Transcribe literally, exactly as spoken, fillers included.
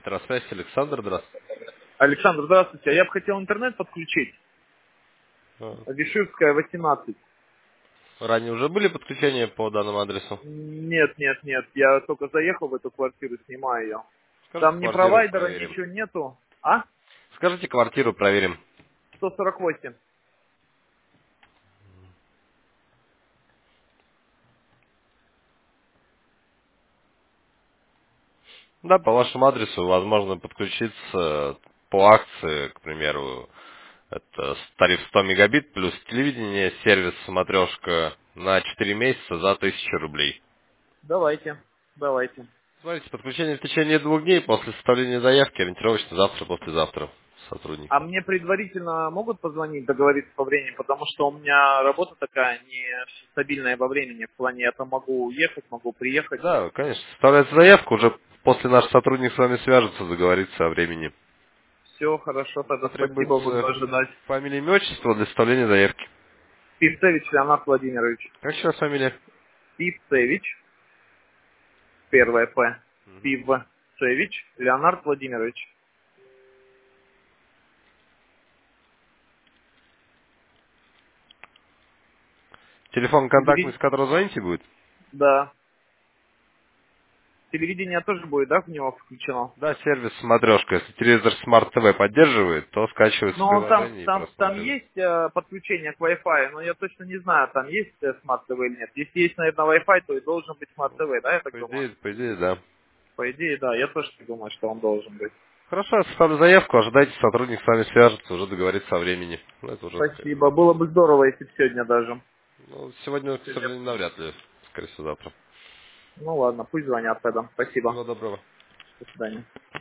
Здравствуйте, Александр, здравствуйте. Александр, здравствуйте. Я бы хотел интернет подключить. А, Вишивская, восемнадцать. Ранее уже были подключения по данному адресу? Нет, нет, нет. Я только заехал в эту квартиру, снимаю ее. Скажите Там ни квартиру, провайдера, проверим. ничего нету. А? Скажите квартиру, проверим. сто сорок восемь. Да, по вашему адресу возможно подключиться по акции, к примеру, это тариф сто мегабит плюс телевидение, сервис смотрешка на четыре месяца за тысячу рублей. Давайте, давайте. Смотрите, подключение в течение двух дней после составления заявки, ориентировочно завтра, послезавтра А сотрудники. мне предварительно могут позвонить, договориться по времени, потому что у меня работа такая нестабильная во времени. В плане я там могу уехать, могу приехать. Да, конечно, составляется заявку, уже после наш сотрудник с вами свяжется, договорится о времени. Все, хорошо, тогда спасибо, буду Потребуется ожидать. фамилия, имя, отчество для составления заявки. Пивцевич Леонард Владимирович. Как еще раз фамилия? Пивцевич. Первое П. Пивцевич Леонард Владимирович. Телефон контактный, Телевидение, с которого звоните будет? да. Телевидение тоже будет, да, в него включено? Да, сервис смотрешка. Если телевизор Smart ти ви поддерживает, то скачивается Но там, приложение и там, там просматривает. есть э, подключение к Wi-Fi, но я точно не знаю, там есть э, Smart ти ви или нет. Если есть, наверное, Wi-Fi, то и должен быть Smart ти ви, да, я так По думаю? идее, по идее, да. По идее, да, я тоже так думаю, что он должен быть. Хорошо, я составлю заявку, ожидайте, сотрудник с вами свяжется, уже договорится о времени. Ну, это уже, скорее Спасибо. всего. Было бы здорово, если бы сегодня даже. Ну, сегодня, к Сегодня. сожалению, навряд ли, скорее всего, завтра. Ну ладно, пусть звонят тогда. Спасибо. Всего доброго. До свидания.